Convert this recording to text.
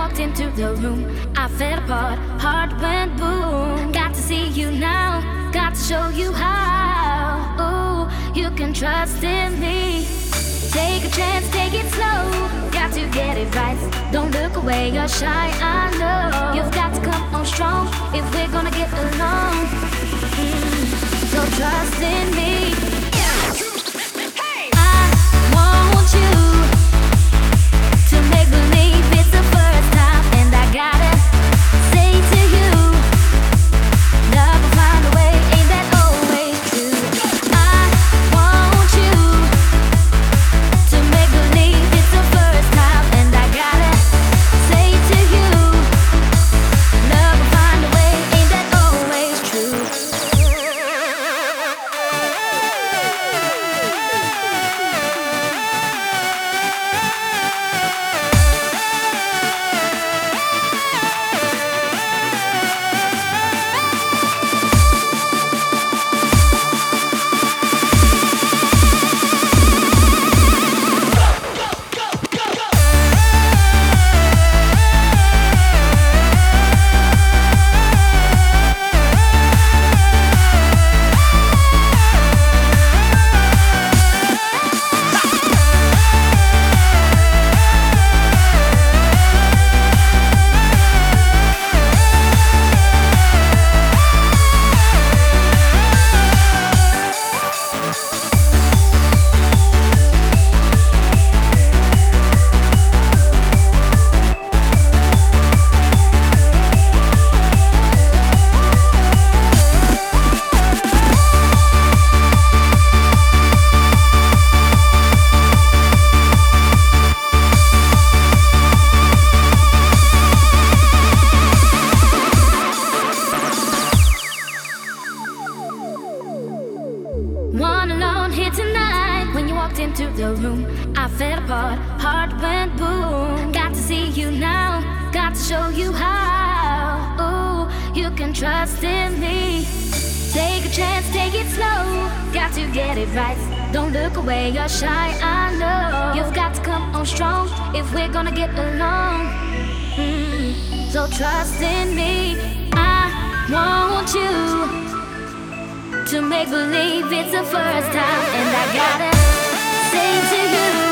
walked into the room, I fell apart, heart went boom. Got to see you now, got to show you how. Ooh, you can trust in me. Take a chance, take it slow. Got to get it right. Don't look away, you're shy, I know. You've got to come on strong if we're gonna get along. So trust in me. I want you to make believe it's the first time, and I gotta say to you, love will find a way, ain't that always true? I want you to make believe it's the first time, and I gotta say to you, love will find a way, ain't that always true? One alone here tonight. When you walked into the room, I fell apart, heart went boom. Got to see you now, got to show you how. Ooh, you can trust in me. Take a chance, take it slow. Got to get it right. Don't look away, you're shy, I know. You've got to come on strong if we're gonna get along. So trust in me. I want you to make believe it's the first time, and I gotta say to you,